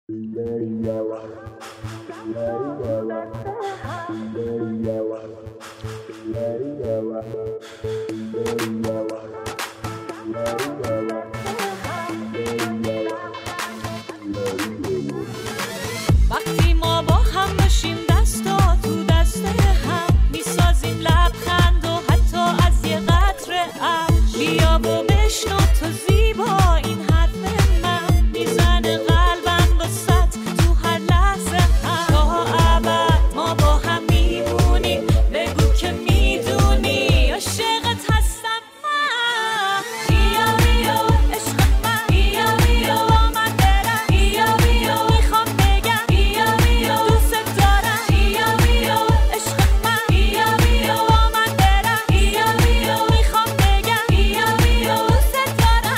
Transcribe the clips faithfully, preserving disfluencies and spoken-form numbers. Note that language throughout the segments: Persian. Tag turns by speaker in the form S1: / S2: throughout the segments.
S1: وقتی ما با هم باشیم دستا تو دست هم میسازیم لبخند و حتی از یه قطره ابر بیا و بشنو تو زیبا این حرف من میزنه قلبم واسط تو هر لحظه هم تا ابد ما با هم میمونیم بگو که میدونی عاشقت هستم من بیا بیا عشق من بیا بیا با من برم بیا بیا میخوام بگم بیا بیا دوست دارم بیا بیا عشق من بیا بیا با من برم بیا بیا میخوام بگم بیا بیا دوست دارم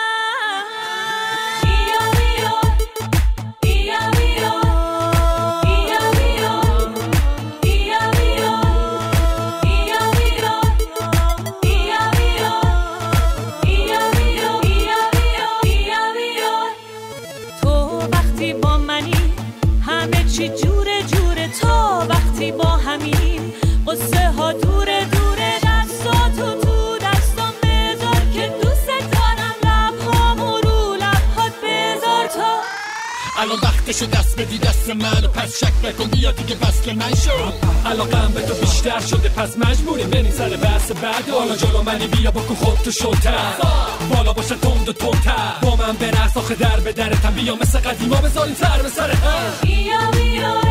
S1: بیا بیا بیا بیا بیا بیا بیا بیا تو وقتی با منی همه چی جوره جوره تا وقتی با همین قصه ها دوره دوره دستا تو تو دستام بذار که دوست دارم لبهامو رو لبهات بذار تا
S2: الان وقتشو دست بدی دست من و پس شک نکن بیا دیگه وصل من شو علاقم به تو بیشتر شده پس مجبوریم بریم سر بحث بعد حالا جلو منی بیا بکن خودتو شلتر بالا باشه تند و تندتر با من برقص آخه در به درتم بیا مثل قدیما بذاریم سر به سر هم
S1: بیا بیا